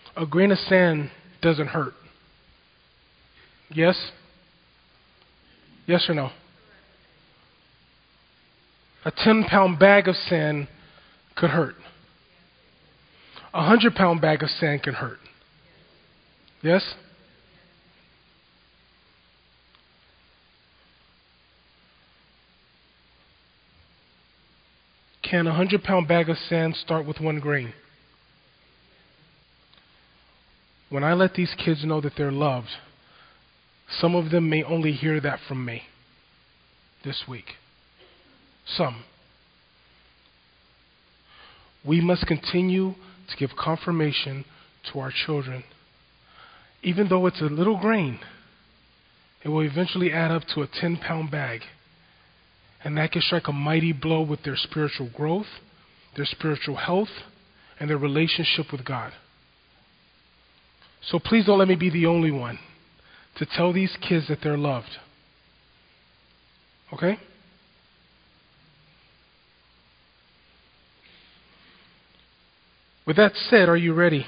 A grain of sand doesn't hurt. Yes? Yes or no? A 10-pound bag of sand could hurt. A 100-pound bag of sand can hurt. Yes? Can a 100-pound bag of sand start with one grain? When I let these kids know that they're loved, some of them may only hear that from me this week. Some. We must continue to give confirmation to our children. Even though it's a little grain, it will eventually add up to a 10-pound bag. And that can strike a mighty blow with their spiritual growth, their spiritual health, and their relationship with God. So please don't let me be the only one to tell these kids that they're loved. Okay? With that said, are you ready?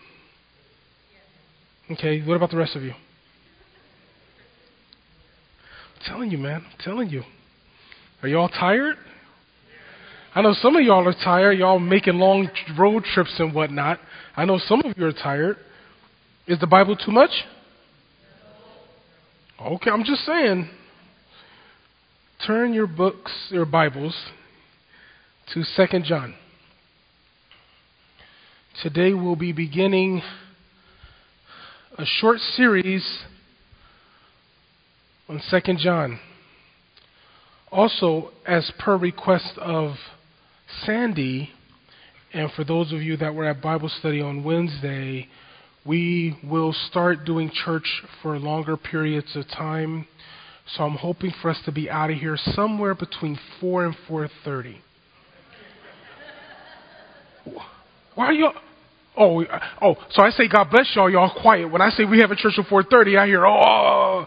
Okay, what about the rest of you? I'm telling you, man. I'm telling you. Are you all tired? I know some of y'all are tired. Y'all making long road trips and whatnot. I know some of you are tired. Is the Bible too much? Okay, I'm just saying. Turn your books, your Bibles, to 2 John. Today we'll be beginning a short series on 2 John. Also, as per request of Sandy, and for those of you that were at Bible study on Wednesday, we will start doing church for longer periods of time. So I'm hoping for us to be out of here somewhere between 4 and 4:30. Why are you? So I say God bless y'all. Y'all quiet. When I say we have a church at 4:30, I hear oh.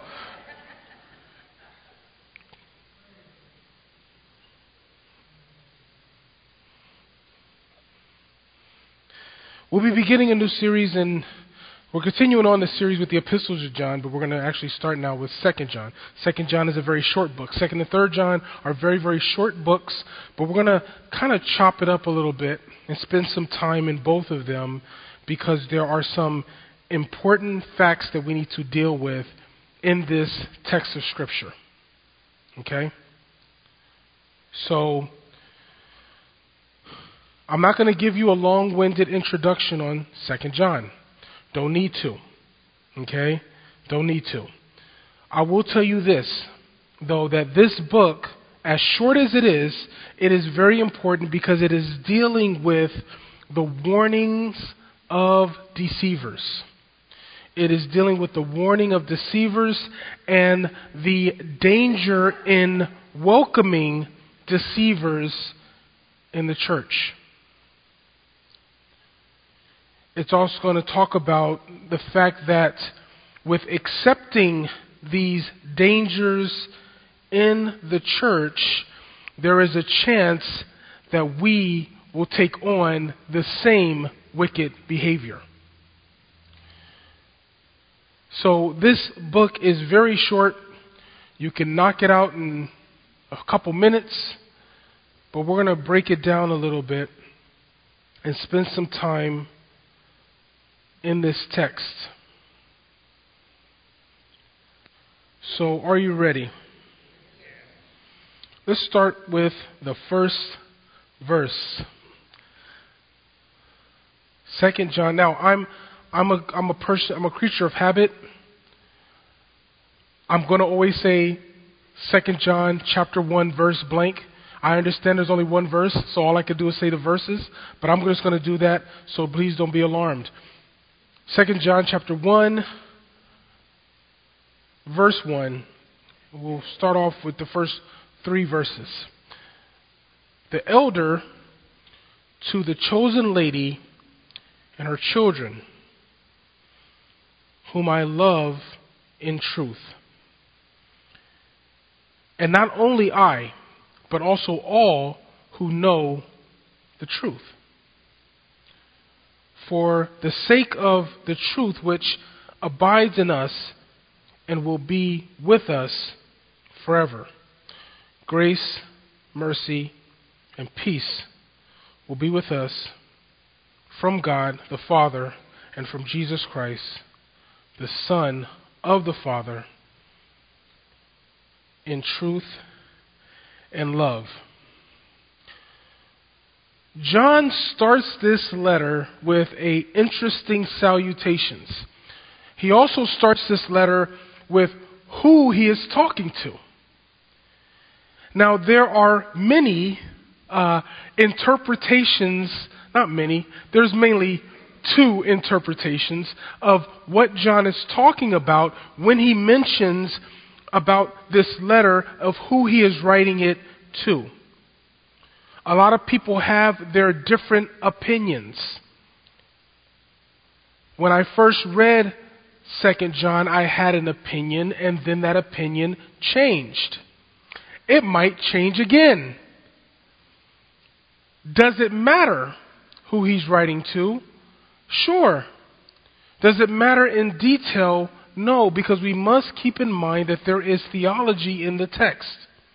We'll be beginning a new series, and we're continuing on the series with the epistles of John, but we're going to actually start now with 2 John. 2 John is a very short book. 2 and 3 John are very, very short books, but we're going to kind of chop it up a little bit and spend some time in both of them because there are some important facts that we need to deal with in this text of Scripture. Okay? So I'm not going to give you a long-winded introduction on 2 John. Don't need to. Okay? Don't need to. I will tell you this, though, that this book, as short as it is very important because it is dealing with the warnings of deceivers. It is dealing with the warning of deceivers and the danger in welcoming deceivers in the church. It's also going to talk about the fact that with accepting these dangers in the church, there is a chance that we will take on the same wicked behavior. So this book is very short. You can knock it out in a couple minutes, but we're going to break it down a little bit and spend some time in this text. So, are you ready? Let's start with the first verse. 2 John. Now, I'm a creature of habit. I'm going to always say 2 John chapter 1 verse blank. I understand there's only one verse, so all I could do is say the verses, but I'm just going to do that, so please don't be alarmed. 2 John chapter 1, verse 1. We'll start off with the first 3 verses. The elder to the chosen lady and her children, whom I love in truth. And not only I, but also all who know the truth. for the sake of the truth which abides in us and will be with us forever. Grace, mercy, and peace will be with us from God the Father and from Jesus Christ, the Son of the Father, in truth and love. John starts this letter with interesting salutations. He also starts this letter with who he is talking to. Now, there are many interpretations, not many, there's mainly two interpretations of what John is talking about when he mentions about this letter of who he is writing it to. A lot of people have their different opinions. When I first read 2 John, I had an opinion, and then that opinion changed. It might change again. Does it matter who he's writing to? Sure. Does it matter in detail? No, because we must keep in mind that there is theology in the text.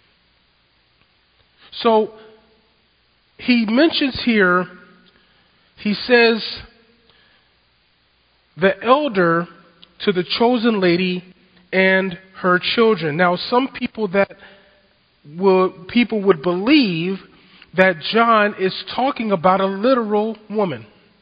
So, he mentions here, he says, the elder to the chosen lady and her children. Now, some people would believe that John is talking about a literal woman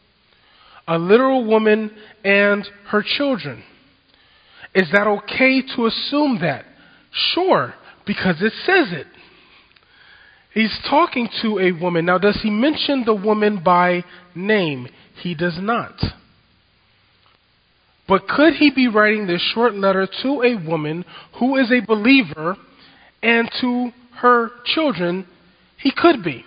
and her children. Is that okay to assume that? Sure, because it says it. He's talking to a woman. Now, does he mention the woman by name? He does not. But could he be writing this short letter to a woman who is a believer and to her children? He could be.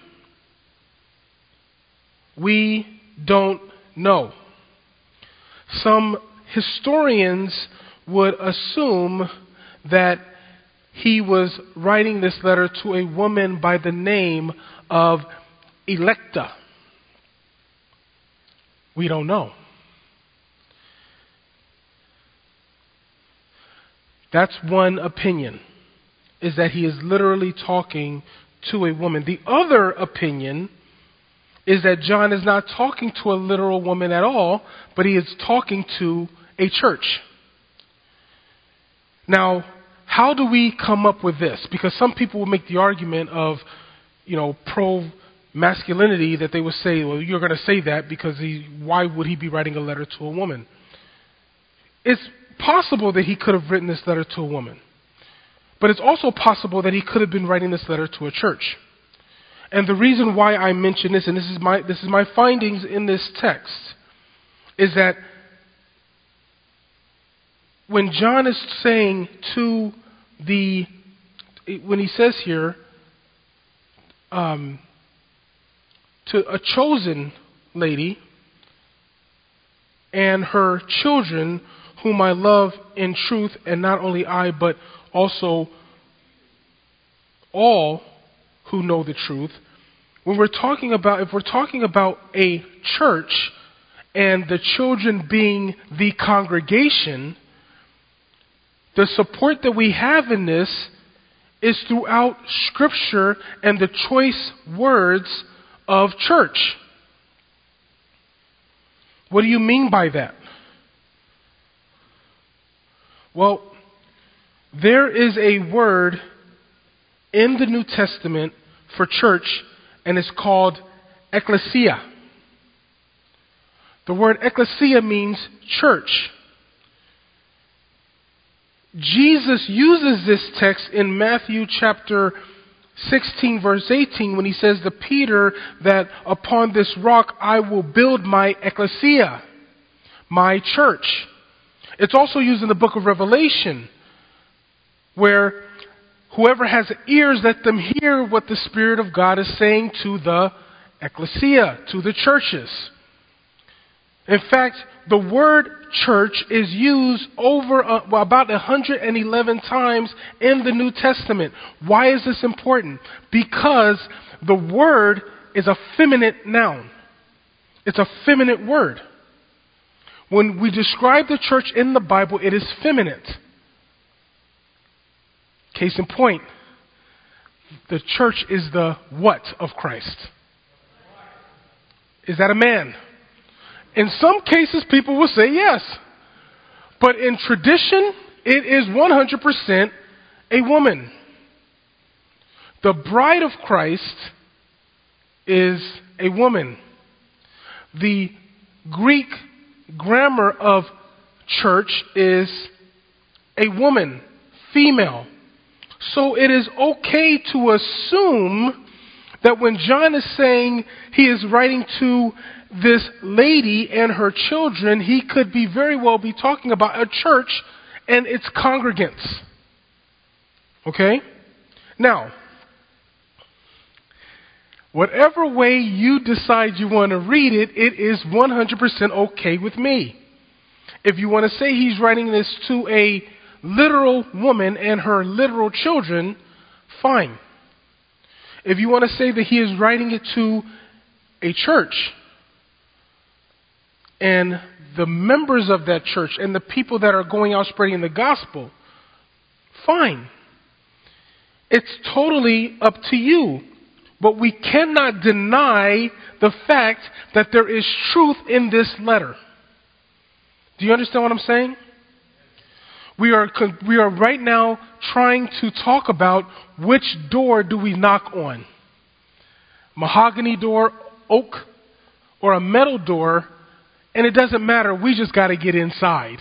We don't know. Some historians would assume that he was writing this letter to a woman by the name of Electa. We don't know. That's one opinion, is that he is literally talking to a woman. The other opinion is that John is not talking to a literal woman at all, but he is talking to a church. Now, how do we come up with this? Because some people will make the argument of, pro-masculinity, that they would say, well, you're going to say that because why would he be writing a letter to a woman? It's possible that he could have written this letter to a woman. But it's also possible that he could have been writing this letter to a church. And the reason why I mention this, and this is my findings in this text, is that when John is saying when he says here, to a chosen lady and her children whom I love in truth, and not only I, but also all who know the truth. If we're talking about a church and the children being the congregation, the support that we have in this is throughout Scripture and the choice words of church. What do you mean by that? Well, there is a word in the New Testament for church, and it's called ecclesia. The word ecclesia means church. Jesus uses this text in Matthew chapter 16 verse 18 when he says to Peter that upon this rock I will build my ecclesia, my church. It's also used in the book of Revelation where whoever has ears, let them hear what the Spirit of God is saying to the ecclesia, to the churches. In fact, the word church is used over about 111 times in the New Testament. Why is this important? Because the word is a feminine noun. It's a feminine word. When we describe the church in the Bible, it is feminine. Case in point, the church is the what of Christ? Is that a man? In some cases, people will say yes. But in tradition, it is 100% a woman. The bride of Christ is a woman. The Greek grammar of church is a woman, female. So it is okay to assume that when John is saying he is writing to this lady and her children, he could be very well be talking about a church and its congregants. Okay? Now, whatever way you decide you want to read it, it is 100% okay with me. If you want to say he's writing this to a literal woman and her literal children, fine. If you want to say that he is writing it to a church and the members of that church and the people that are going out spreading the gospel, fine. It's totally up to you. But we cannot deny the fact that there is truth in this letter. Do you understand what I'm saying? We are right now trying to talk about which door do we knock on. Mahogany door, oak, or a metal door, and it doesn't matter. We just got to get inside.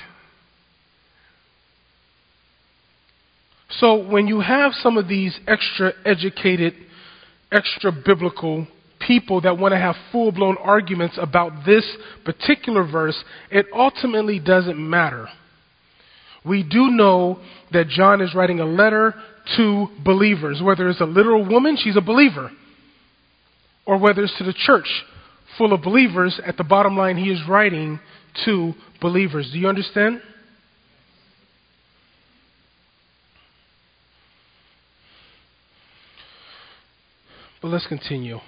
So when you have some of these extra educated, extra biblical people that want to have full-blown arguments about this particular verse, it ultimately doesn't matter. We do know that John is writing a letter to believers. Whether it's a literal woman, she's a believer. Or whether it's to the church full of believers, at the bottom line, he is writing to believers. Do you understand? But let's continue.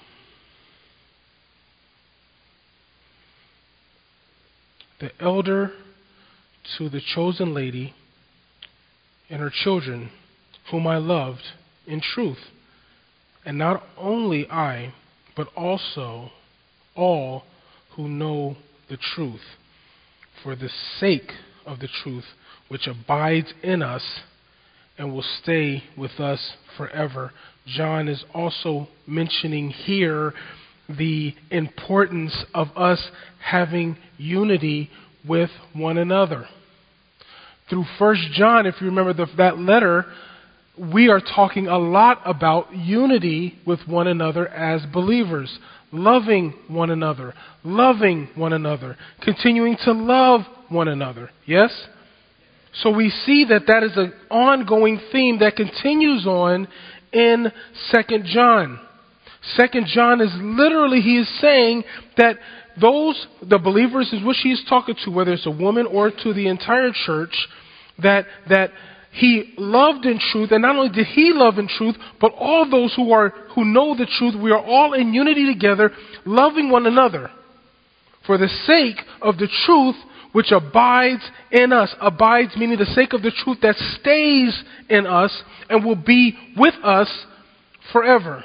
The elder to the chosen lady and her children, whom I loved in truth, and not only I, but also all who know the truth, for the sake of the truth which abides in us and will stay with us forever. John is also mentioning here the importance of us having unity with one another. Through 1 John, if you remember that letter, we are talking a lot about unity with one another as believers, loving one another, continuing to love one another. Yes? So we see that is an ongoing theme that continues on in 2 John. 2 John is literally, he is saying that the believers is which he is talking to, whether it's a woman or to the entire church, that he loved in truth, and not only did he love in truth, but all those who know the truth, we are all in unity together, loving one another, for the sake of the truth which abides in us. Abides meaning the sake of the truth that stays in us and will be with us forever.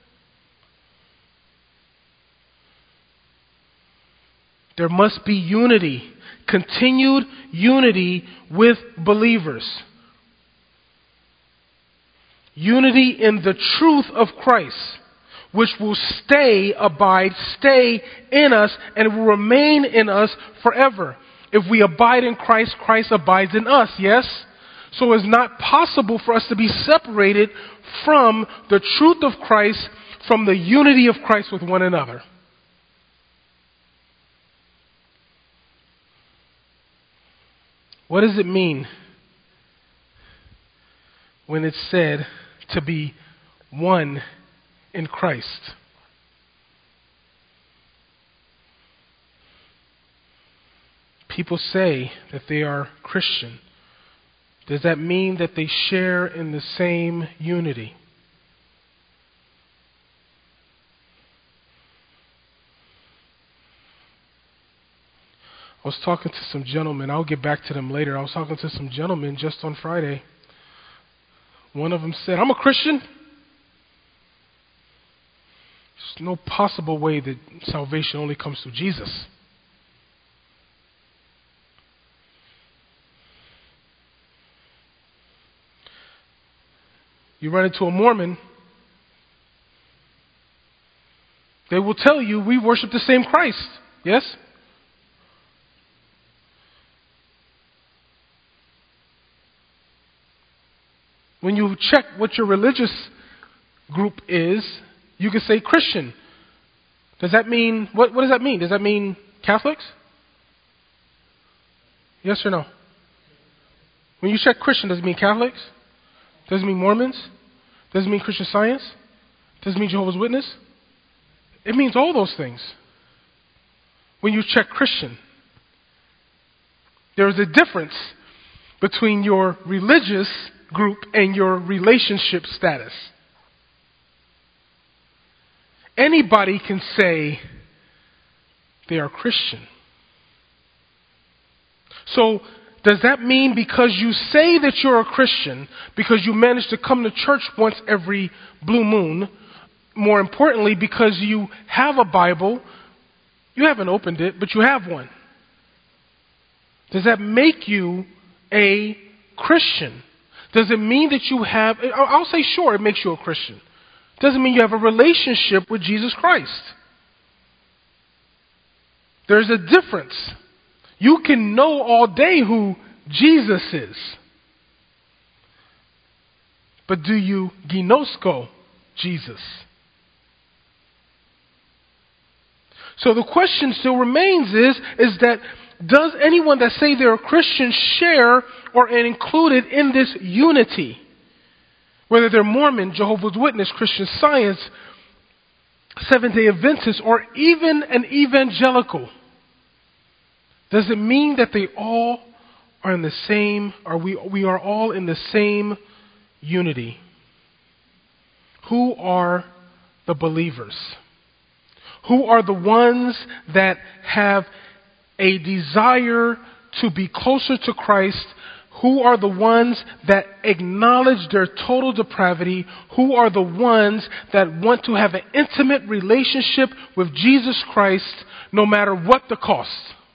There must be unity, continued unity with believers. Unity in the truth of Christ, which will stay in us, and will remain in us forever. If we abide in Christ, Christ abides in us, yes? So it's not possible for us to be separated from the truth of Christ, from the unity of Christ with one another. What does it mean when it's said to be one in Christ? People say that they are Christian. Does that mean that they share in the same unity? I was talking to some gentlemen. I'll get back to them later. I was talking to some gentlemen just on Friday. One of them said, I'm a Christian. There's no possible way that salvation only comes through Jesus. You run into a Mormon, they will tell you we worship the same Christ. Yes? When you check what your religious group is, you can say Christian. Does that mean, what does that mean? Does that mean Catholics? Yes or no? When you check Christian, does it mean Catholics? Does it mean Mormons? Does it mean Christian Science? Does it mean Jehovah's Witness? It means all those things. When you check Christian, there is a difference between your religious group and your relationship status. Anybody can say they are Christian. So, does that mean because you say that you're a Christian, because you manage to come to church once every blue moon, more importantly, because you have a Bible, you haven't opened it, but you have one. Does that make you a Christian? Does it mean that you have, I'll say sure, it makes you a Christian. Doesn't mean you have a relationship with Jesus Christ. There's a difference. You can know all day who Jesus is. But do you ginosko Jesus? So the question still remains is that does anyone that say they're a Christian share or are included in this unity? Whether they're Mormon, Jehovah's Witness, Christian Science, Seventh-day Adventist, or even an evangelical. Does it mean that they all are in the same, or we are all in the same unity? Who are the believers? Who are the ones that have a desire to be closer to Christ? Who are the ones that acknowledge their total depravity? Who are the ones that want to have an intimate relationship with Jesus Christ no matter what the cost?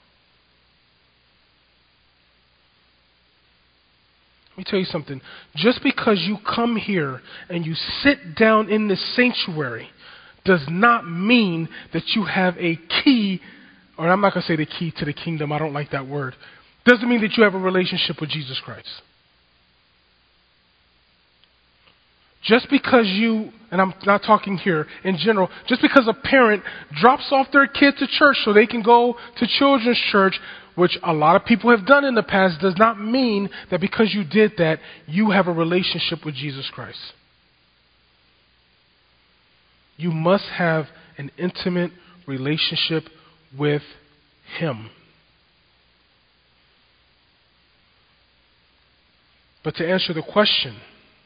Let me tell you something. Just because you come here and you sit down in this sanctuary does not mean that you have a key, or I'm not going to say the key to the kingdom. I don't like that word. Doesn't mean that you have a relationship with Jesus Christ. Just because you, and I'm not talking here in general, just because a parent drops off their kid to church so they can go to children's church, which a lot of people have done in the past, does not mean that because you did that, you have a relationship with Jesus Christ. You must have an intimate relationship with Him. But to answer the question,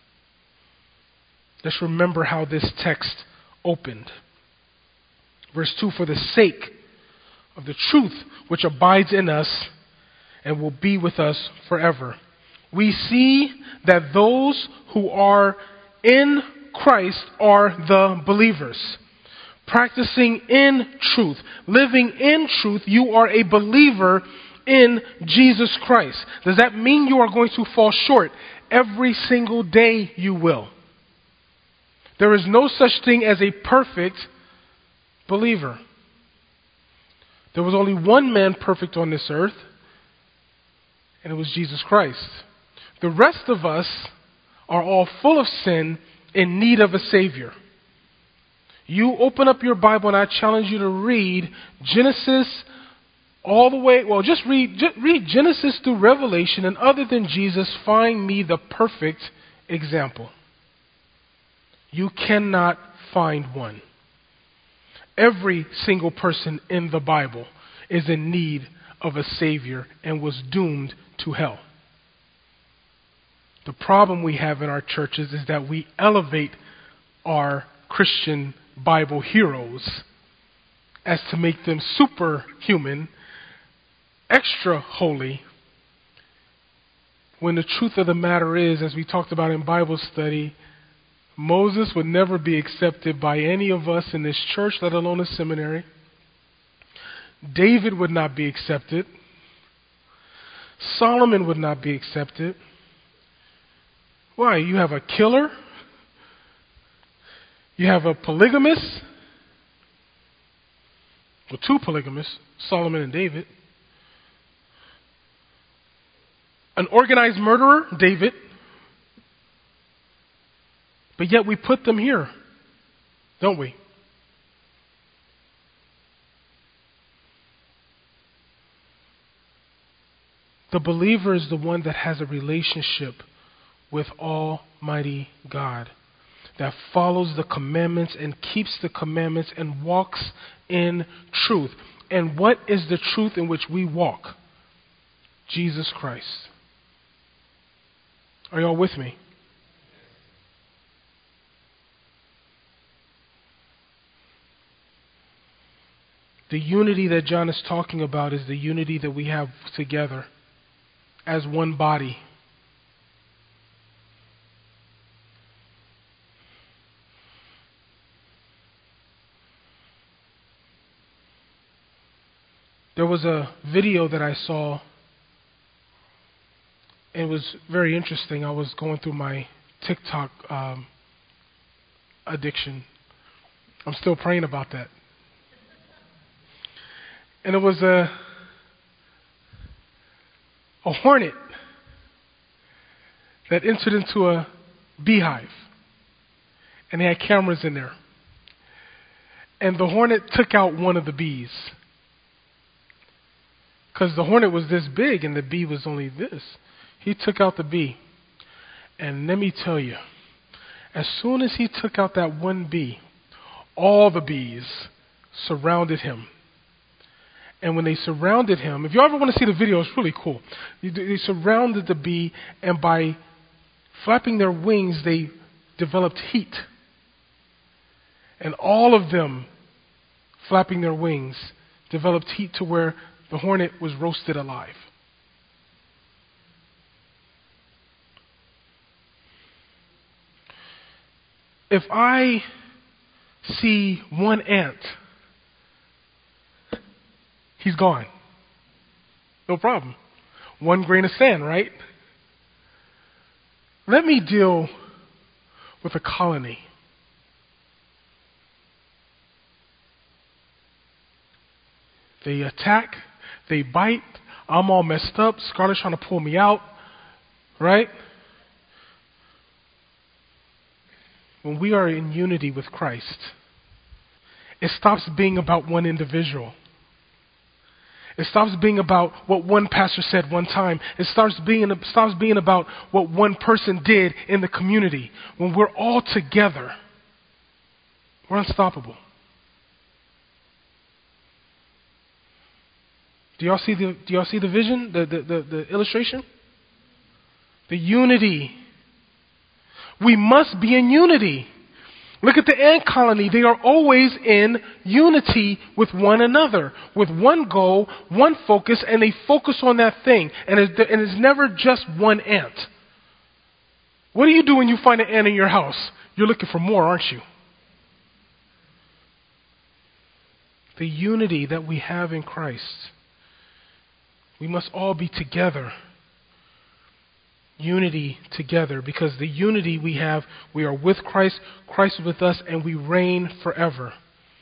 let's remember how this text opened. Verse 2, for the sake of the truth which abides in us and will be with us forever. We see that those who are in Christ are the believers. Practicing in truth, living in truth, you are a believer in Jesus Christ. Does that mean you are going to fall short? Every single day you will. There is no such thing as a perfect believer. There was only one man perfect on this earth, and it was Jesus Christ. The rest of us are all full of sin, in need of a Savior. You open up your Bible and I challenge you to read Genesis all the way, well, just read Genesis through Revelation, and other than Jesus, find me the perfect example. You cannot find one. Every single person in the Bible is in need of a Savior and was doomed to hell. The problem we have in our churches is that we elevate our Christian Bible heroes as to make them superhuman, extra holy, when the truth of the matter is, as we talked about in Bible study, Moses would never be accepted by any of us in this church, let alone a seminary. David would not be accepted. Solomon would not be accepted. Why? You have a killer. You have a polygamist. Well, two polygamists, Solomon and David. An organized murderer, David. But yet we put them here, don't we? The believer is the one that has a relationship with Almighty God, that follows the commandments and keeps the commandments and walks in truth. And what is the truth in which we walk? Jesus Christ. Are y'all with me? The unity that John is talking about is the unity that we have together as one body. There was a video that I saw. It was very interesting. I was going through my TikTok addiction. I'm still praying about that. And it was a hornet that entered into a beehive. And they had cameras in there. And the hornet took out one of the bees. Because the hornet was this big and the bee was only this. He took out the bee. And let me tell you, as soon as he took out that one bee, all the bees surrounded him. And when they surrounded him, if you ever want to see the video, it's really cool. They surrounded the bee, and by flapping their wings, they developed heat. And all of them, flapping their wings, developed heat to where the hornet was roasted alive. If I see one ant, he's gone. No problem. One grain of sand, right? Let me deal with a colony. They attack, they bite, I'm all messed up, Scarlett's trying to pull me out, right? When we are in unity with Christ, it stops being about one individual. It stops being about what one pastor said one time. It stops being about what one person did in the community. When we're all together, we're unstoppable. Do y'all see the vision, the illustration? The unity. We must be in unity. Look at the ant colony. They are always in unity with one another, with one goal, one focus, and they focus on that thing. And it's never just one ant. What do you do when you find an ant in your house? You're looking for more, aren't you? The unity that we have in Christ. We must all be together. Unity together, because the unity we have, we are with Christ, Christ with us, and we reign forever.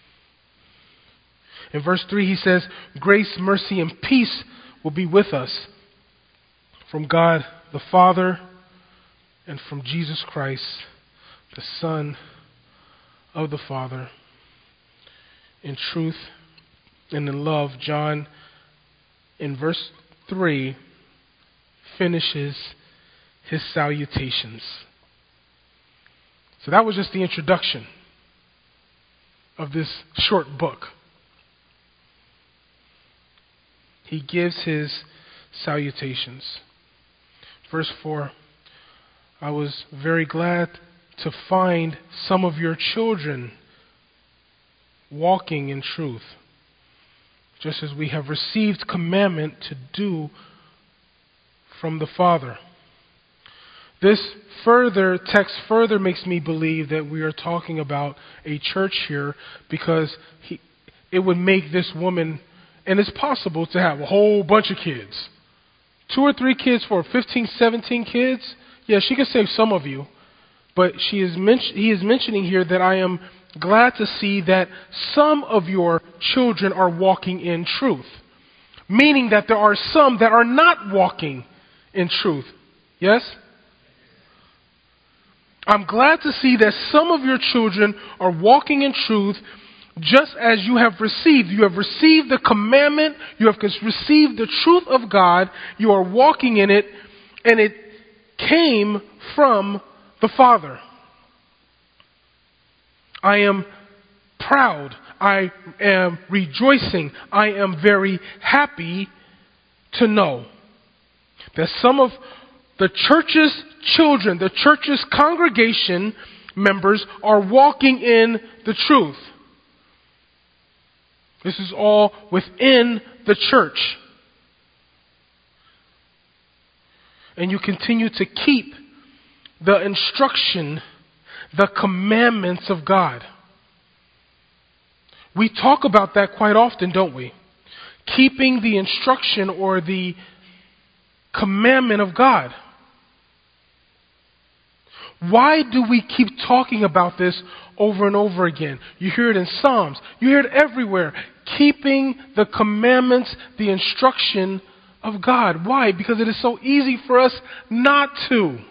In verse 3 he says, grace, mercy, and peace will be with us from God the Father and from Jesus Christ, the Son of the Father. In truth and in love, John, in verse 3, finishes his salutations. So that was just the introduction of this short book. He gives his salutations. Verse 4, I was very glad to find some of your children walking in truth. just as we have received commandment to do from the Father. This text further makes me believe that we are talking about a church here, because it would make this woman, and it's possible to have a whole bunch of kids. 2 or 3 kids for 15, 17 kids. Yeah, she could save some of you. But he is mentioning here that I am glad to see that some of your children are walking in truth. Meaning that there are some that are not walking in truth. Yes? I'm glad to see that some of your children are walking in truth, just as you have received. You have received the commandment. You have received the truth of God. You are walking in it, and it came from the Father. I am proud. I am rejoicing. I am very happy to know that some of the church's children, the church's congregation members, are walking in the truth. This is all within the church. And you continue to keep the instruction, the commandments of God. We talk about that quite often, don't we? Keeping the instruction or the commandment of God. Why do we keep talking about this over and over again? You hear it in Psalms. You hear it everywhere. Keeping the commandments, the instruction of God. Why? Because it is so easy for us not to.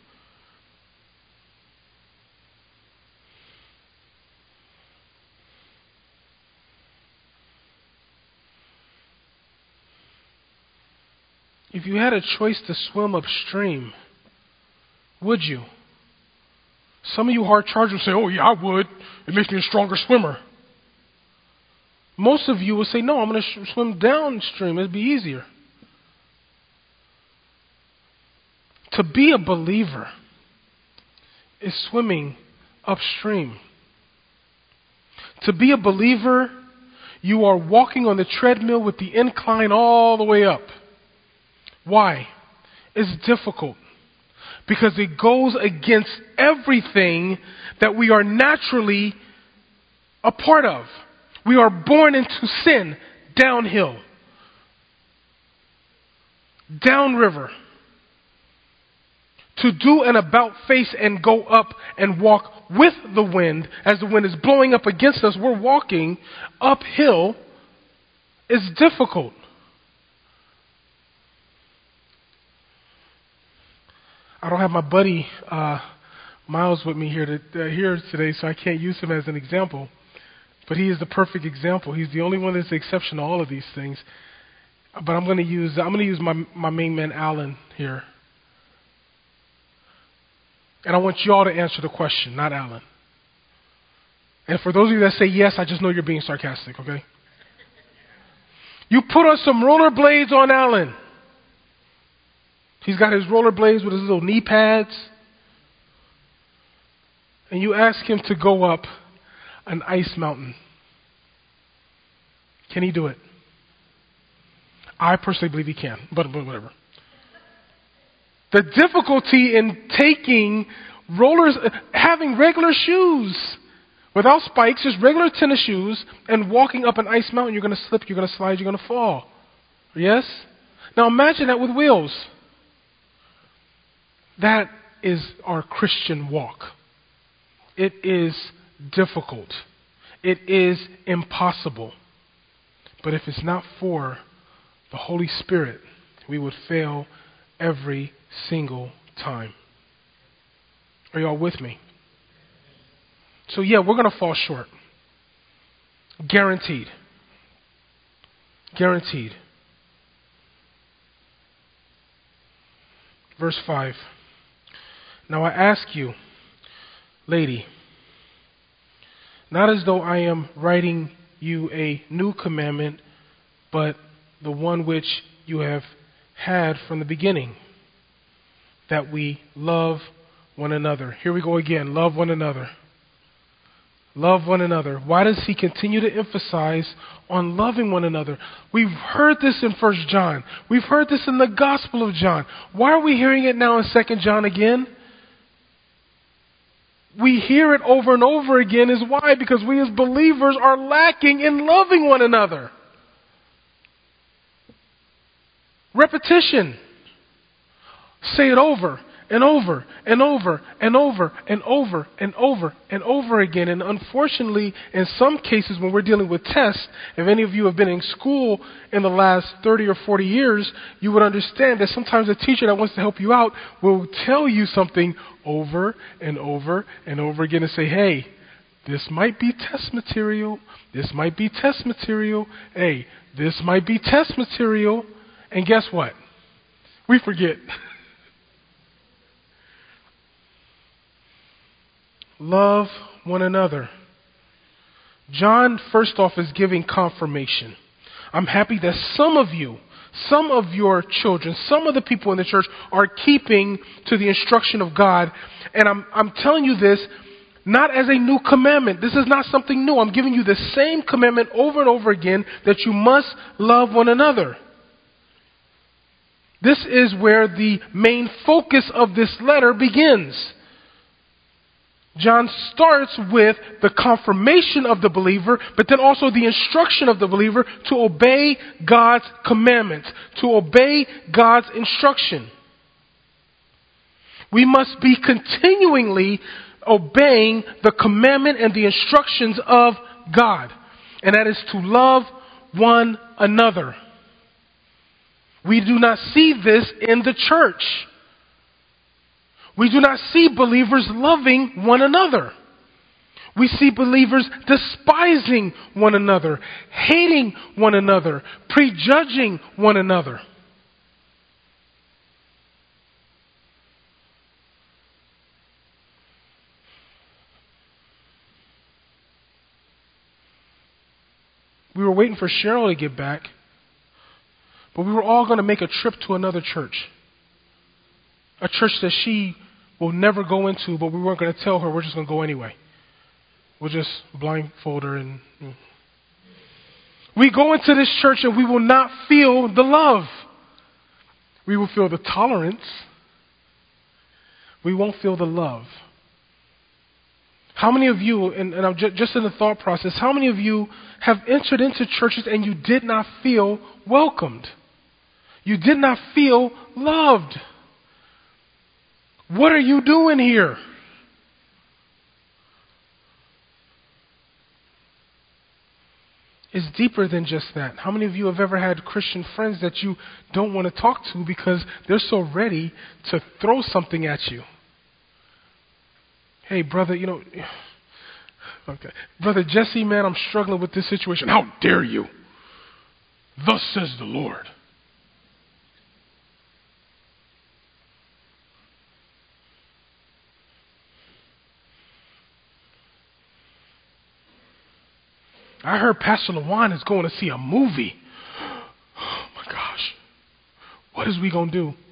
If you had a choice to swim upstream, would you? Some of you hard chargers say, oh yeah, I would. It makes me a stronger swimmer. Most of you will say, no, I'm going to swim downstream. It'd be easier. To be a believer is swimming upstream. To be a believer, you are walking on the treadmill with the incline all the way up. Why? It's difficult. Because it goes against everything that we are naturally a part of. We are born into sin, downhill, downriver. To do an about face and go up and walk with the wind, as the wind is blowing up against us, we're walking uphill, is difficult. I don't have my buddy Miles with me here today, so I can't use him as an example. But he is the perfect example. He's the only one that's the exception to all of these things. But I'm going to use my main man Alan here, and I want you all to answer the question, not Alan. And for those of you that say yes, I just know you're being sarcastic. Okay? You put on some rollerblades on Alan. He's got his rollerblades with his little knee pads. And you ask him to go up an ice mountain. Can he do it? I personally believe he can, but whatever. The difficulty in taking rollers, having regular shoes, without spikes, just regular tennis shoes, and walking up an ice mountain, you're going to slip, you're going to slide, you're going to fall. Yes? Now imagine that with wheels. That is our Christian walk. It is difficult. It is impossible. But if it's not for the Holy Spirit, we would fail every single time. Are y'all with me? So yeah, we're going to fall short. Guaranteed. Guaranteed. Verse 5. Now I ask you, lady, not as though I am writing you a new commandment, but the one which you have had from the beginning, that we love one another. Here we go again, love one another. Love one another. Why does he continue to emphasize on loving one another? We've heard this in 1 John. We've heard this in the Gospel of John. Why are we hearing it now in 2 John again? We hear it over and over again. Is why? Because we as believers are lacking in loving one another. Repetition. Say it over and over and over and over and over and over and over again. And unfortunately, in some cases when we're dealing with tests, if any of you have been in school in the last 30 or 40 years, you would understand that sometimes a teacher that wants to help you out will tell you something over and over and over again and say, hey, this might be test material. This might be test material. Hey, this might be test material. And guess what? We forget. Love one another. John, first off, is giving confirmation. I'm happy that some of you, some of your children, some of the people in the church are keeping to the instruction of God. And I'm telling you this not as a new commandment. This is not something new. I'm giving you the same commandment over and over again, that you must love one another. This is where the main focus of this letter begins. John starts with the confirmation of the believer, but then also the instruction of the believer to obey God's commandments, to obey God's instruction. We must be continually obeying the commandment and the instructions of God, and that is to love one another. We do not see this in the church. We do not see believers loving one another. We see believers despising one another, hating one another, prejudging one another. We were waiting for Cheryl to get back, but we were all going to make a trip to another church. A church that she will never go into, but we weren't going to tell her. We're just going to go anyway. We'll just blindfold her. And we go into this church and we will not feel the love. We will feel the tolerance. We won't feel the love. How many of you, and I'm just in the thought process, how many of you have entered into churches and you did not feel welcomed? You did not feel loved. What are you doing here? It's deeper than just that. How many of you have ever had Christian friends that you don't want to talk to because they're so ready to throw something at you? Hey, brother, okay. Brother Jesse, man, I'm struggling with this situation. How dare you? Thus says the Lord. I heard Pastor LaJuan is going to see a movie. Oh my gosh. What is we going to do?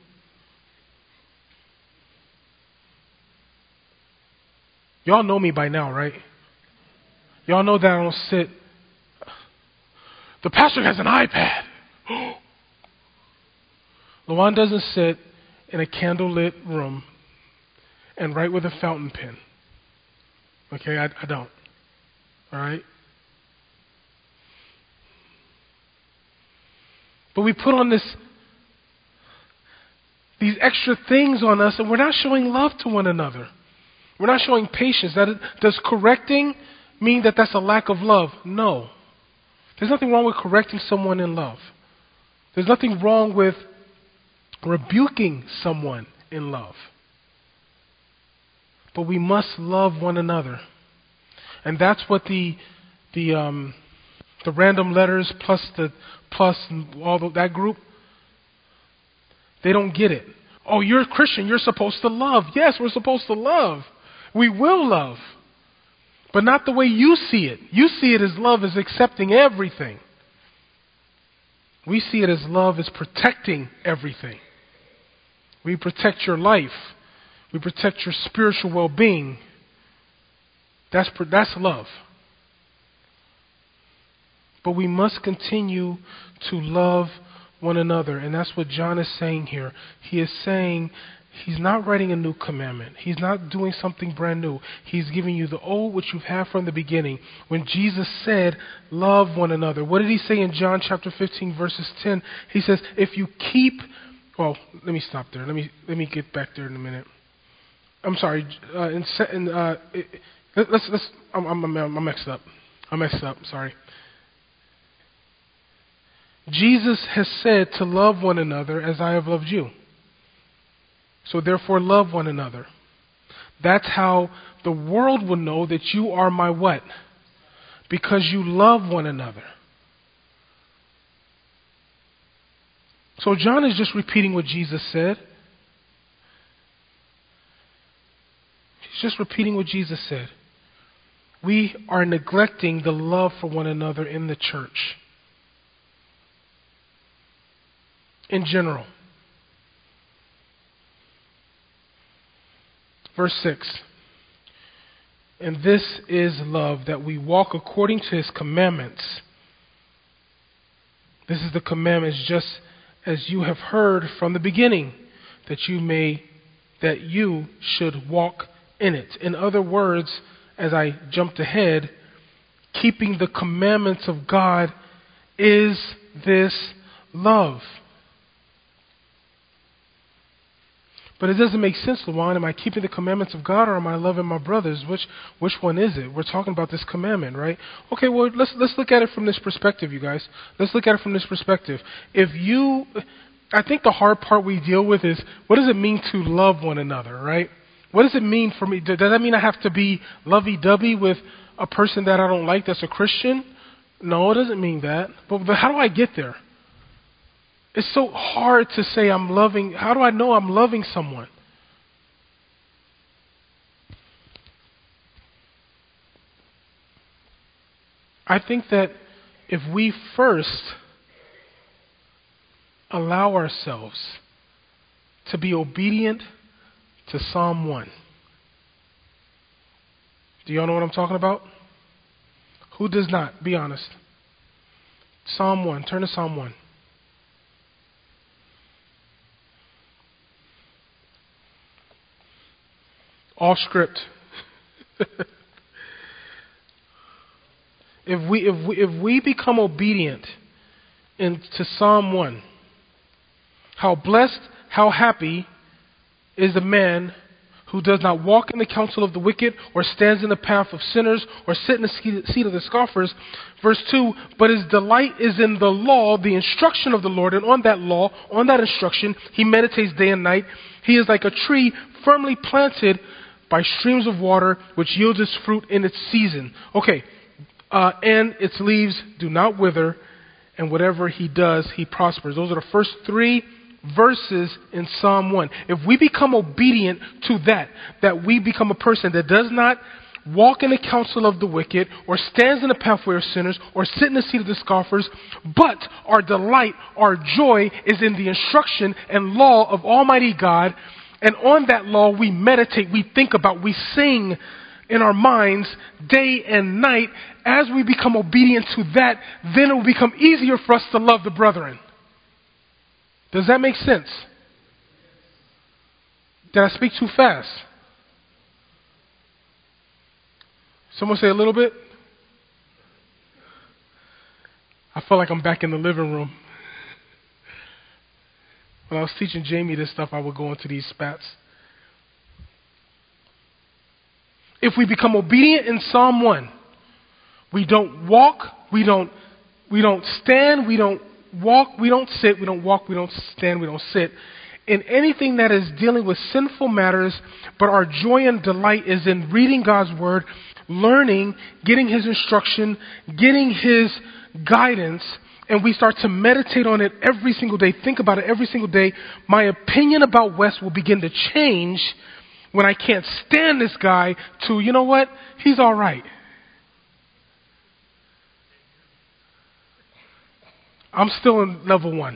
Y'all know me by now, right? Y'all know that I don't sit. The pastor has an iPad. LaJuan doesn't sit in a candlelit room and write with a fountain pen. Okay, I don't. All right? But we put on these extra things on us, and we're not showing love to one another. We're not showing patience. Does correcting mean that that's a lack of love? No. There's nothing wrong with correcting someone in love. There's nothing wrong with rebuking someone in love. But we must love one another. And that's what the random letters plus all that group, they don't get it. Oh, you're a Christian. You're supposed to love. Yes, we're supposed to love. We will love. But not the way you see it. You see it as love is accepting everything. We see it as love is protecting everything. We protect your life. We protect your spiritual well-being. That's love. But we must continue to love one another. And that's what John is saying here. He is saying he's not writing a new commandment. He's not doing something brand new. He's giving you the old which you've had from the beginning. When Jesus said, love one another. What did he say in John chapter 15, verses 10? He says, if you keep... Well, let me stop there. Let me get back there in a minute. I'm sorry. I mixed up. Sorry. Jesus has said to love one another as I have loved you. So therefore love one another. That's how the world will know that you are my what? Because you love one another. So John is just repeating what Jesus said. He's just repeating what Jesus said. We are neglecting the love for one another in the church. In general. Verse 6. And this is love, that we walk according to his commandments. This is the commandments just as you have heard from the beginning, that you should walk in it. In other words, as I jumped ahead, keeping the commandments of God is this love. But it doesn't make sense, Luan. Am I keeping the commandments of God or am I loving my brothers? Which one is it? We're talking about this commandment, right? Okay, well, let's look at it from this perspective, you guys. Let's look at it from this perspective. I think the hard part we deal with is, what does it mean to love one another, right? What does it mean for me? Does that mean I have to be lovey-dovey with a person that I don't like that's a Christian? No, it doesn't mean that. But how do I get there? It's so hard to say I'm loving. How do I know I'm loving someone? I think that if we first allow ourselves to be obedient to Psalm 1. Do y'all know what I'm talking about? Who does not? Be honest. Psalm 1. Turn to Psalm 1. Off script. If we become obedient to Psalm 1, how blessed, how happy is the man who does not walk in the counsel of the wicked, or stands in the path of sinners, or sit in the seat of the scoffers. Verse 2, but his delight is in the law, the instruction of the Lord, and on that law, on that instruction, he meditates day and night. He is like a tree firmly planted by streams of water, which yields its fruit in its season. Okay, and its leaves do not wither, and whatever he does, he prospers. Those are the first three verses in Psalm 1. If we become obedient to that we become a person that does not walk in the counsel of the wicked, or stands in the pathway of sinners, or sit in the seat of the scoffers, but our delight, our joy is in the instruction and law of Almighty God, and on that law we meditate, we think about, we sing in our minds day and night. As we become obedient to that, then it will become easier for us to love the brethren. Does that make sense? Did I speak too fast? Someone say a little bit? I feel like I'm back in the living room. When I was teaching Jamie this stuff, I would go into these spats. If we become obedient in Psalm 1, we don't walk, we don't stand, we don't walk, we don't sit, we don't walk, we don't stand, we don't sit in anything that is dealing with sinful matters, but our joy and delight is in reading God's word, learning, getting his instruction, getting his guidance, and we start to meditate on it every single day, think about it every single day, my opinion about Wes will begin to change when I can't stand this guy to, you know what, he's all right. I'm still in level 1.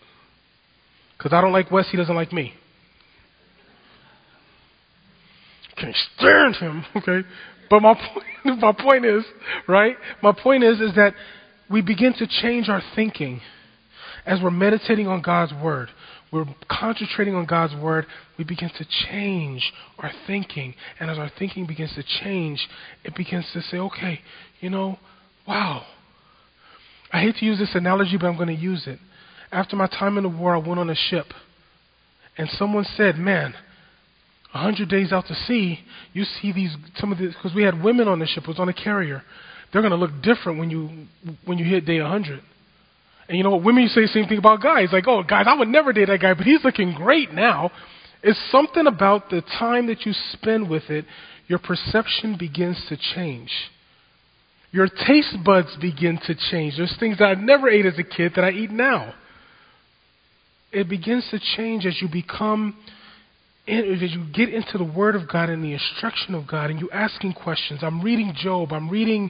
Because I don't like Wes, he doesn't like me. Can't stand him, okay? But my point is, right? My point is that we begin to change our thinking as we're meditating on God's word. We're concentrating on God's word. We begin to change our thinking. And as our thinking begins to change, it begins to say, okay, wow. I hate to use this analogy, but I'm going to use it. After my time in the war, I went on a ship. And someone said, man, 100 days out to sea, you see because we had women on the ship, it was on a carrier. They're going to look different when you hit day 100. And you know what, women say the same thing about guys. Like, oh, guys, I would never date that guy, but he's looking great now. It's something about the time that you spend with it, your perception begins to change. Your taste buds begin to change. There's things that I never ate as a kid that I eat now. It begins to change as you as you get into the Word of God and the instruction of God, and you asking questions. I'm reading Job. I'm reading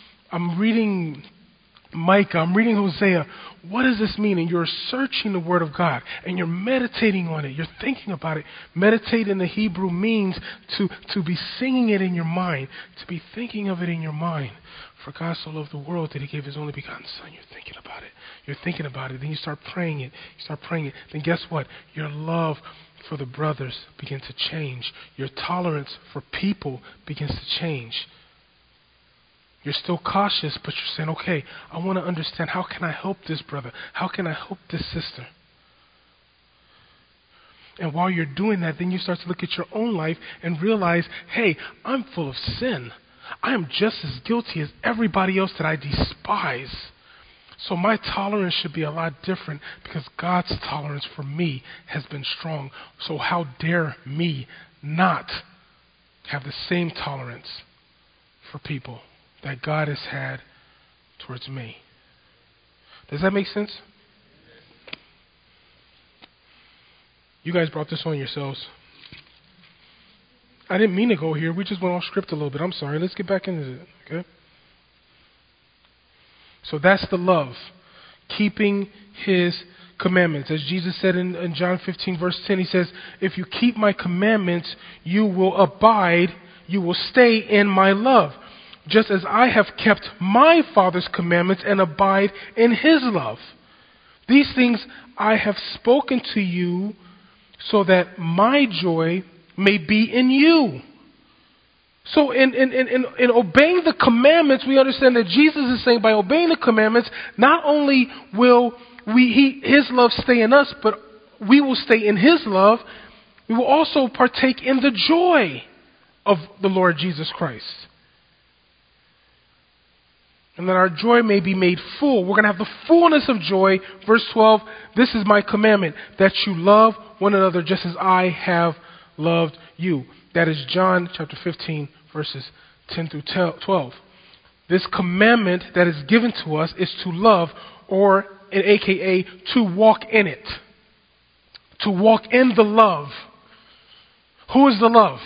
Micah. I'm reading Hosea. What does this mean? And you're searching the Word of God, and you're meditating on it. You're thinking about it. Meditate in the Hebrew means to be singing it in your mind, to be thinking of it in your mind. For God so loved the world that He gave His only begotten Son. You're thinking about it. You're thinking about it. Then you start praying it. You start praying it. Then guess what? Your love for the brothers begins to change. Your tolerance for people begins to change. You're still cautious, but you're saying, okay, I want to understand, how can I help this brother? How can I help this sister? And while you're doing that, then you start to look at your own life and realize, hey, I'm full of sin. I am just as guilty as everybody else that I despise. So my tolerance should be a lot different because God's tolerance for me has been strong. So how dare me not have the same tolerance for people that God has had towards me? Does that make sense? You guys brought this on yourselves. I didn't mean to go here. We just went off script a little bit. I'm sorry. Let's get back into it, okay? So that's the love. Keeping His commandments. As Jesus said in John 15, verse 10, He says, if you keep my commandments, you will abide, you will stay in my love, just as I have kept my Father's commandments and abide in His love. These things I have spoken to you so that my joy may be in you. So in obeying the commandments, we understand that Jesus is saying by obeying the commandments, not only will His love stay in us, but we will stay in His love. We will also partake in the joy of the Lord Jesus Christ. And that our joy may be made full. We're going to have the fullness of joy. Verse 12, this is my commandment, that you love one another just as I have loved you. That is John chapter 15, verses 10 through 12. This commandment that is given to us is to love, or AKA to walk in it. To walk in the love. Who is the love?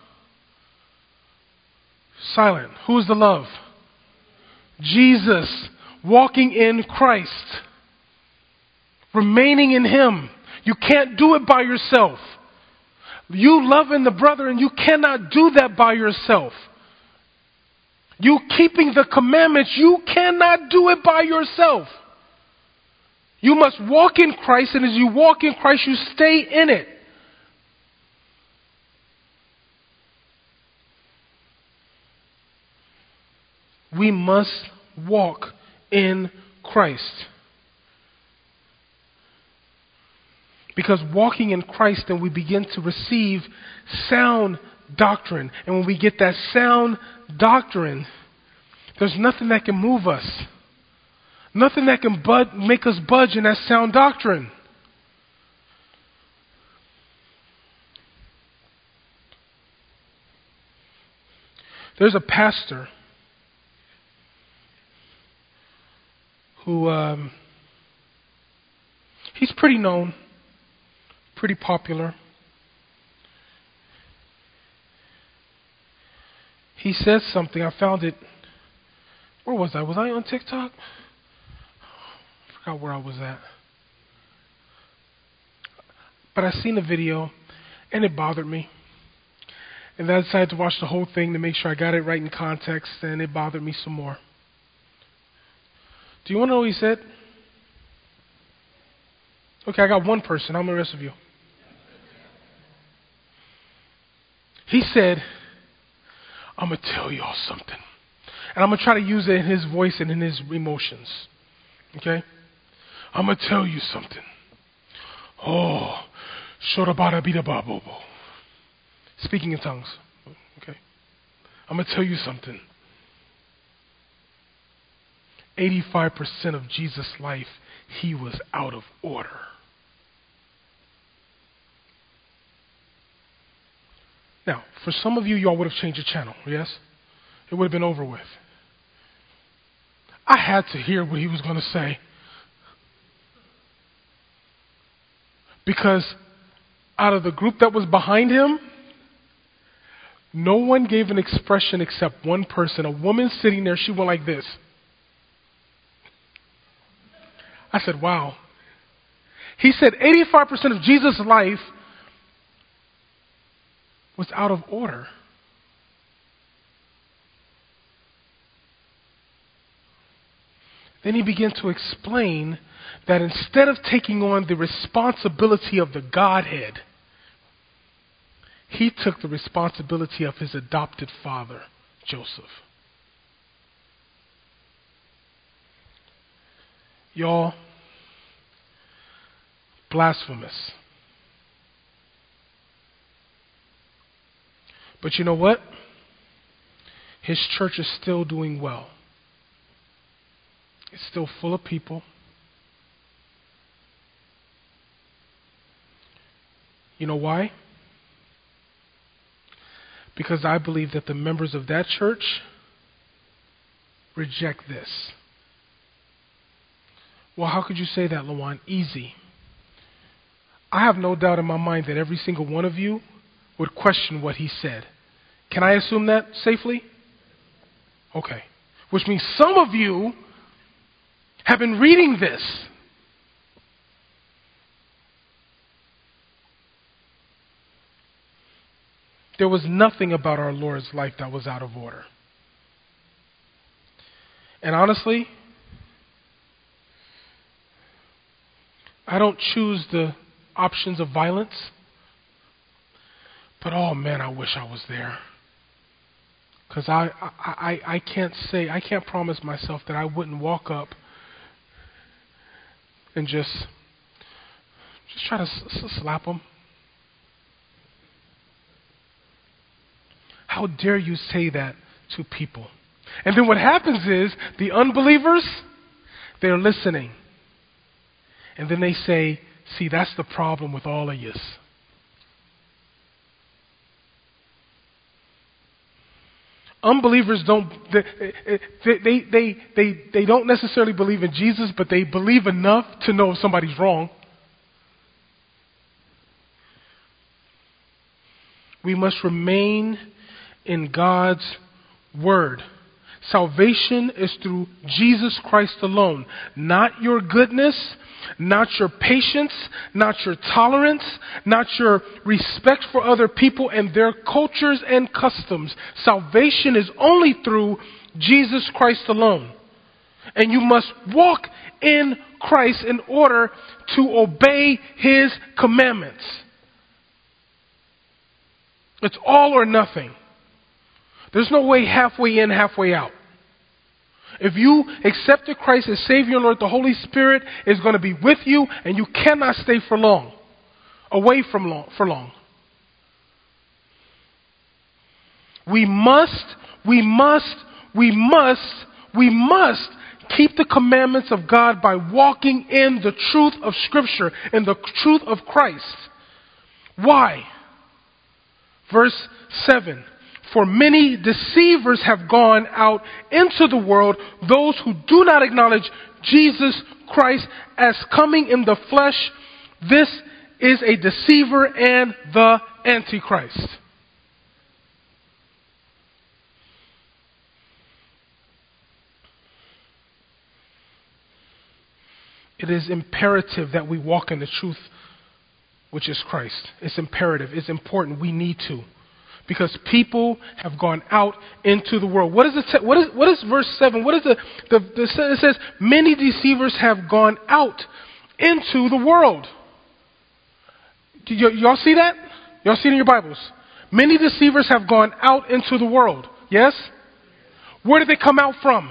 Silent. Who is the love? Jesus. Walking in Christ. Remaining in Him. You can't do it by yourself. You loving the brother, and you cannot do that by yourself. You keeping the commandments, you cannot do it by yourself. You must walk in Christ, and as you walk in Christ, you stay in it. We must walk in Christ. Because walking in Christ, then we begin to receive sound doctrine. And when we get that sound doctrine, there's nothing that can move us. Nothing that can make us budge in that sound doctrine. There's a pastor who, he's pretty known. Pretty popular. He says something. I found it. Where was I? Was I on TikTok? I forgot where I was at. But I seen the video, and it bothered me. And then I decided to watch the whole thing to make sure I got it right in context, and it bothered me some more. Do you want to know what he said? Okay, I got one person. How many rest of you? He said, I'm going to tell y'all something. And I'm going to try to use it in his voice and in his emotions. Okay? I'm going to tell you something. Oh, shorabada-bida-ba-bo-bo. Speaking in tongues. Okay? I'm going to tell you something. 85% of Jesus' life, he was out of order. Now, for some of you, y'all would have changed the channel, yes? It would have been over with. I had to hear what he was going to say. Because out of the group that was behind him, no one gave an expression except one person. A woman sitting there, she went like this. I said, wow. He said 85% of Jesus' life was out of order. Then he began to explain that instead of taking on the responsibility of the Godhead, he took the responsibility of his adopted father, Joseph. Y'all, blasphemous. But you know what? His church is still doing well. It's still full of people. You know why? Because I believe that the members of that church reject this. Well, how could you say that, Lawan? Easy. I have no doubt in my mind that every single one of you would question what he said. Can I assume that safely? Okay. Which means some of you have been reading this. There was nothing about our Lord's life that was out of order. And honestly, I don't choose the options of violence, but oh man, I wish I was there. Because I can't promise myself that I wouldn't walk up and just try to slap him. How dare you say that to people? And then what happens is the unbelievers, they're listening. And then they say, see, that's the problem with all of yous. Unbelievers don't they don't necessarily believe in Jesus, but they believe enough to know if somebody's wrong. We must remain in God's word. Salvation is through Jesus Christ alone. Not your goodness, not your patience, not your tolerance, not your respect for other people and their cultures and customs. Salvation is only through Jesus Christ alone. And you must walk in Christ in order to obey his commandments. It's all or nothing. There's no way halfway in, halfway out. If you accepted Christ as Savior and Lord, the Holy Spirit is going to be with you, and you cannot stay for long, for long. We must keep the commandments of God by walking in the truth of Scripture, in the truth of Christ. Why? Verse 7. For many deceivers have gone out into the world, those who do not acknowledge Jesus Christ as coming in the flesh. This is a deceiver and the Antichrist. It is imperative that we walk in the truth, which is Christ. It's imperative. It's important. We need to. Because people have gone out into the world. What is what is verse 7? What is it says, many deceivers have gone out into the world. Y'all see that? Y'all see it in your Bibles? Many deceivers have gone out into the world. Yes? Where did they come out from?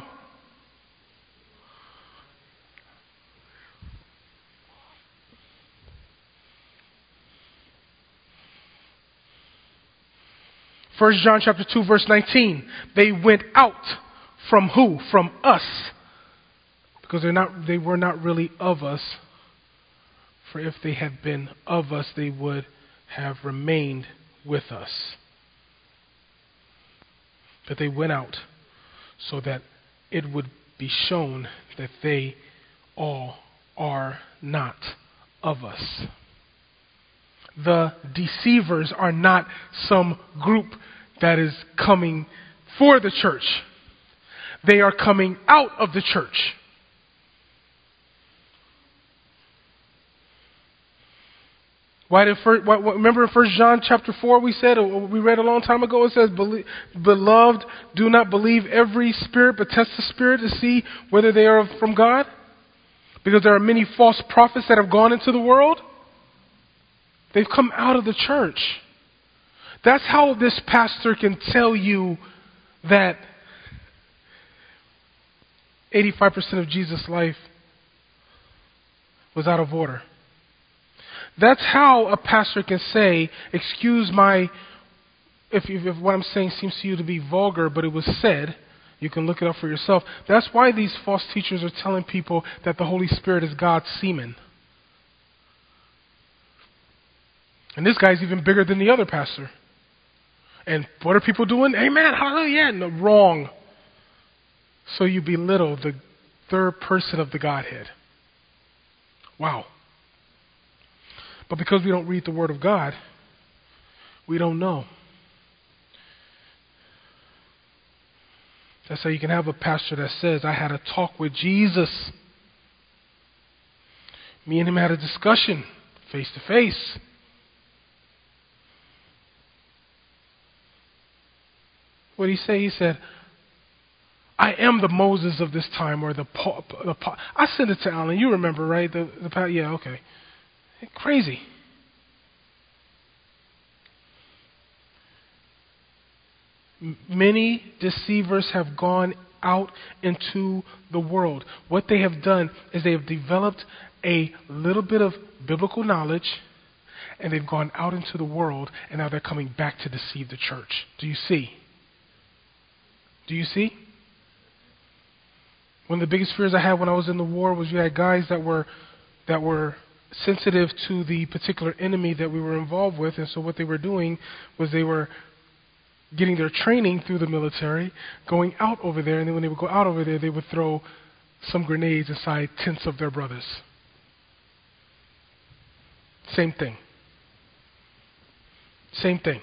First John chapter 2, verse 19. They went out from who? From us. Because they were not really of us. For if they had been of us, they would have remained with us. But they went out so that it would be shown that they all are not of us. The deceivers are not some group that is coming for the church. They are coming out of the church. Remember in 1 John chapter 4 we read a long time ago, it says, Beloved, do not believe every spirit, but test the spirit to see whether they are from God. Because there are many false prophets that have gone into the world. They've come out of the church. That's how this pastor can tell you that 85% of Jesus' life was out of order. That's how a pastor can say, excuse my, if what I'm saying seems to you to be vulgar, but it was said, you can look it up for yourself. That's why these false teachers are telling people that the Holy Spirit is God's semen. And this guy's even bigger than the other pastor. And what are people doing? Amen, hallelujah. No, wrong. So you belittle the third person of the Godhead. Wow. But because we don't read the Word of God, we don't know. That's how you can have a pastor that says, I had a talk with Jesus. Me and him had a discussion, face to face. What did he say? He said, I am the Moses of this time, or the Paul. I sent it to Alan. You remember, right? Yeah, okay. Crazy. Many deceivers have gone out into the world. What they have done is they have developed a little bit of biblical knowledge, and they've gone out into the world, and now they're coming back to deceive the church. Do you see? Do you see? One of the biggest fears I had when I was in the war was you had guys that were sensitive to the particular enemy that we were involved with, and so what they were doing was they were getting their training through the military, going out over there, and then when they would go out over there, they would throw some grenades inside tents of their brothers. Same thing. Same thing.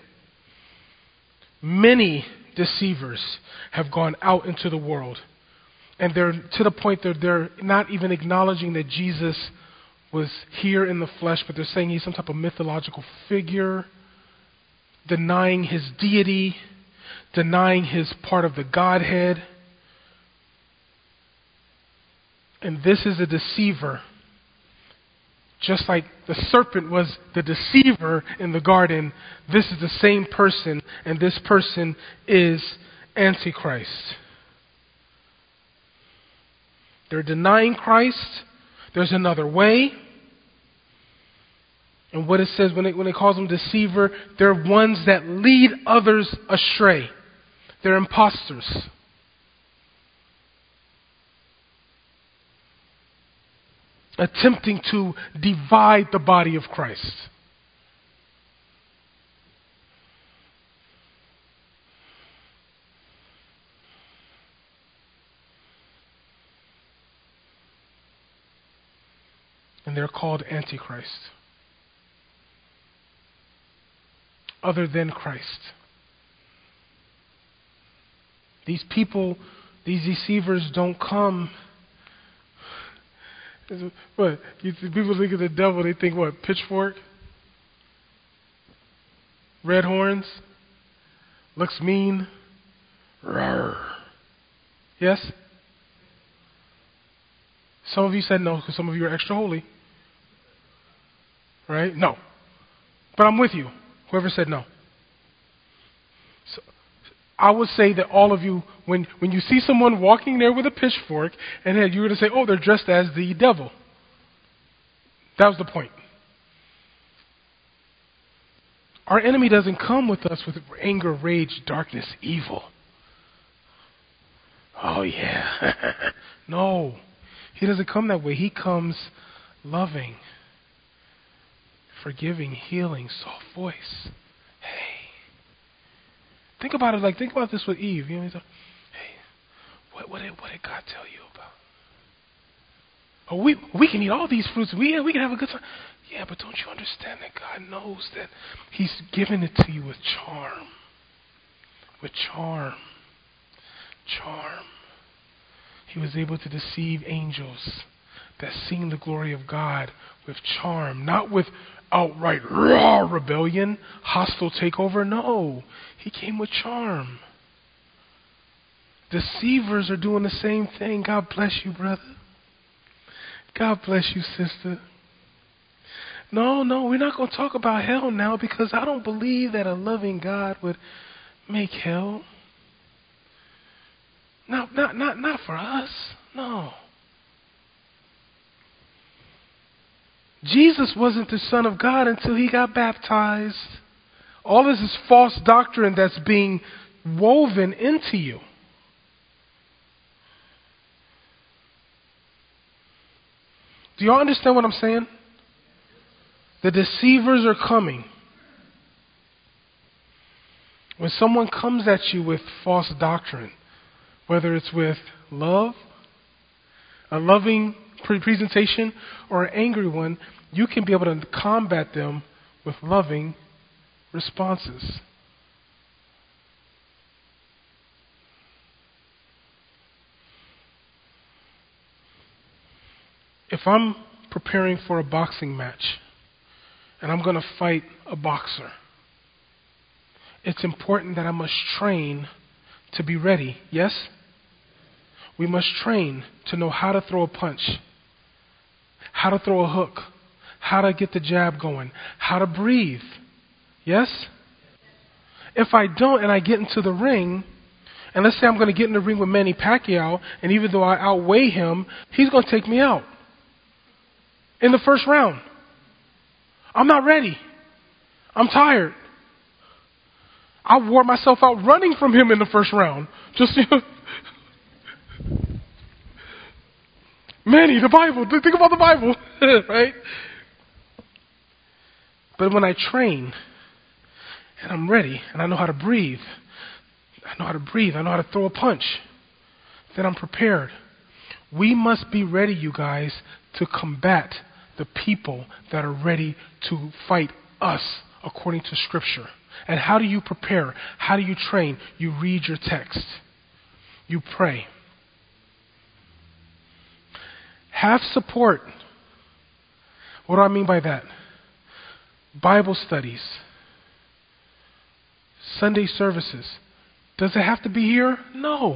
Many deceivers have gone out into the world, and they're to the point that they're not even acknowledging that Jesus was here in the flesh, but they're saying he's some type of mythological figure, denying his deity, denying his part of the Godhead. And this is a deceiver. Just like the serpent was the deceiver in the garden, this is the same person, and this person is Antichrist. They're denying Christ. There's another way. And what it says when it calls them deceiver, they're ones that lead others astray. They're imposters. Attempting to divide the body of Christ. And they're called Antichrist. Other than Christ. These people, these deceivers don't come. What? People think of the devil, they think what? Pitchfork? Red horns? looks mean. Rawr. Yes? Some of you said no because some of you are extra holy. Right? No. But I'm with you. Whoever said no. So, I would say that all of you, when you see someone walking there with a pitchfork, and then you were to say, oh, they're dressed as the devil. That was the point. Our enemy doesn't come with us with anger, rage, darkness, evil. Oh, yeah. No. He doesn't come that way. He comes loving, forgiving, healing, soft voice. Hey. Think about it think about this with Eve. You know, he's like, hey, what did God tell you about? Oh, we can eat all these fruits. We can have a good time. Yeah, but don't you understand that God knows that He's given it to you with charm. With charm. Charm. He was able to deceive angels that sing the glory of God with charm, not with outright raw rebellion, hostile takeover. No, He came with charm. Deceivers are doing the same thing. God bless you, brother. God bless you, sister. No, we're not going to talk about hell now because I don't believe that a loving God would make hell. Not for us. No. Jesus wasn't the Son of God until He got baptized. All this is false doctrine that's being woven into you. Do y'all understand what I'm saying? The deceivers are coming. When someone comes at you with false doctrine, whether it's with love, a loving presentation, or an angry one, you can be able to combat them with loving responses. If I'm preparing for a boxing match and I'm going to fight a boxer, it's important that I must train to be ready. Yes? We must train to know how to throw a punch, how to throw a hook, how to get the jab going, how to breathe. Yes? If I don't and I get into the ring, and let's say I'm going to get in the ring with Manny Pacquiao, and even though I outweigh him, he's going to take me out in the first round. I'm not ready. I'm tired. I wore myself out running from him in the first round. Just, Manny, the Bible. Think about the Bible, right? But when I train, and I'm ready, and I know how to breathe, I know how to throw a punch, then I'm prepared. We must be ready, you guys, to combat the people that are ready to fight us according to Scripture. And how do you prepare? How do you train? You read your text. You pray. Have support. What do I mean by that? Bible studies. Sunday services. Does it have to be here? No.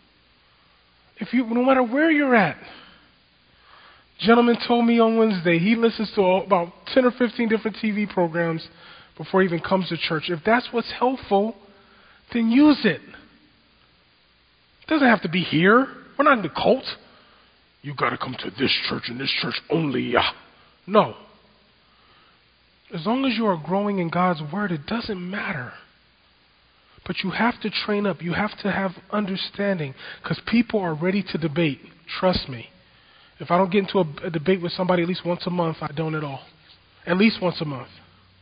No matter where you're at. Gentleman told me on Wednesday he listens to about 10 or 15 different TV programs before he even comes to church. If that's what's helpful, then use it. It doesn't have to be here. We're not in the cult. You got to come to this church and this church only. No. As long as you are growing in God's Word, it doesn't matter. But you have to train up. You have to have understanding because people are ready to debate. Trust me. If I don't get into a debate with somebody at least once a month, I don't at all. At least once a month.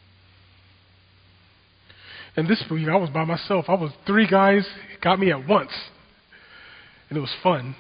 And this week, I was by myself. 3 guys got me at once. And it was fun.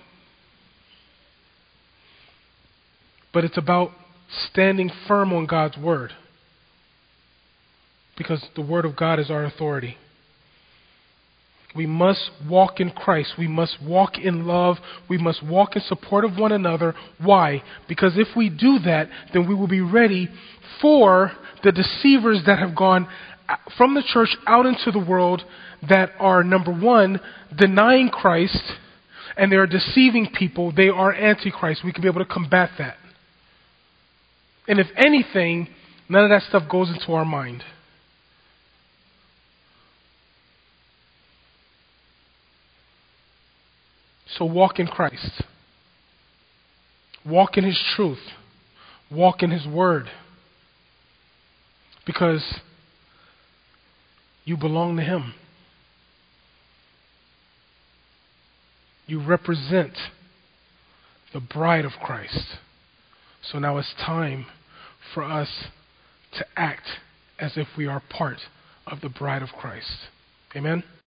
But it's about standing firm on God's Word. Because the Word of God is our authority. We must walk in Christ. We must walk in love. We must walk in support of one another. Why? Because if we do that, then we will be ready for the deceivers that have gone from the church out into the world that are, number one, denying Christ, and they are deceiving people. They are antichrist. We can be able to combat that. And if anything, none of that stuff goes into our mind. So walk in Christ. Walk in His truth. Walk in His word. Because you belong to Him. You represent the bride of Christ. So now it's time for us to act as if we are part of the bride of Christ. Amen?